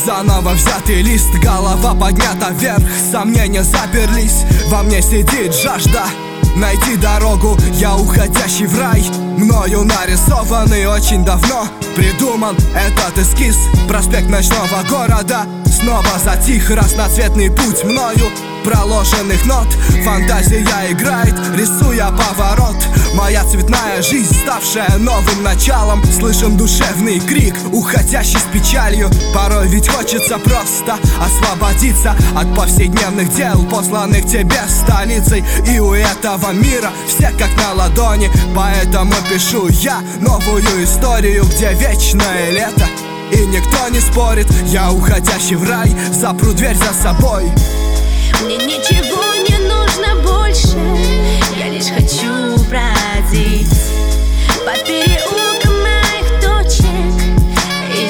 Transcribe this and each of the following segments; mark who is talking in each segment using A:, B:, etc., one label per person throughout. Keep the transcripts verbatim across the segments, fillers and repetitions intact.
A: Заново взятый лист, голова поднята вверх, сомнения заперлись, во мне сидит жажда найти дорогу, я уходящий в рай, мною нарисованный очень давно придуман этот эскиз. Проспект ночного города снова затих, разноцветный путь мною проложенных нот. Фантазия играет, рисуя поворот. Моя цветная жизнь, ставшая новым началом. Слышен душевный крик, уходящий с печалью. Порой ведь хочется просто освободиться от повседневных дел, посланных тебе столицей. И у этого мира все как на ладони, поэтому пишу я новую историю, где вечное лето и никто не спорит. Я уходящий в рай, запру дверь за собой.
B: Мне ничего не нужно больше, я лишь хочу бродить по переулкам моих точек и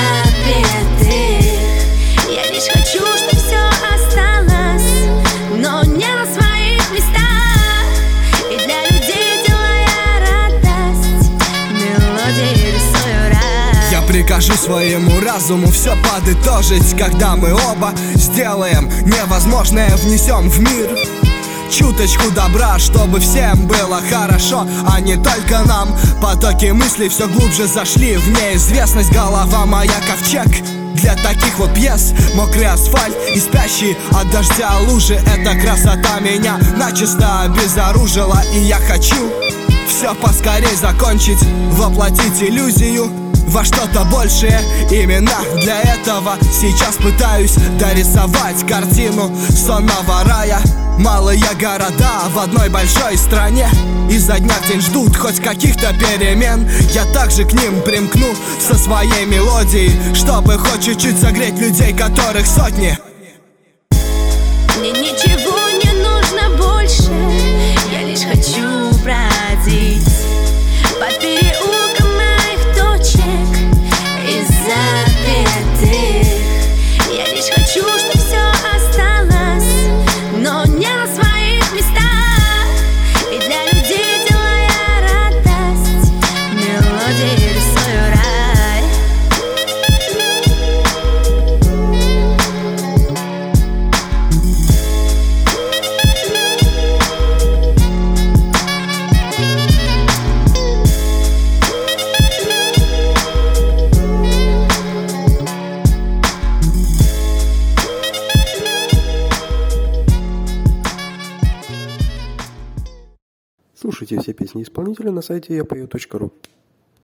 B: запятых. Я лишь хочу, чтобы все осталось, но не на своих местах. И для людей делая радость, мелодии рисую рай.
A: Я прикажу своему разуму все подытожить, когда мы оба сделаем невозможное, внесем в мир чуточку добра, чтобы всем было хорошо, а не только нам. Потоки мыслей все глубже зашли в неизвестность. Голова моя ковчег для таких вот пьес. Мокрый асфальт и спящие от дождя лужи. Эта красота меня начисто обезоружила, и я хочу все поскорей закончить, воплотить иллюзию во что-то большее. Именно для этого сейчас пытаюсь дорисовать картину сонного рая. Малые города в одной большой стране изо дня в день ждут хоть каких-то перемен. Я также к ним примкну со своей мелодией, чтобы хоть чуть-чуть согреть людей, которых сотни.
B: Мне ничего не нужно больше, я лишь хочу бродить по переулкам моих точек и запятых. Я лишь хочу, чтобы все осталось, но не на своих местах. И для людей делая радость, мелодии рисую рай.
C: Слушайте все песни исполнителя на сайте я пою точка ру.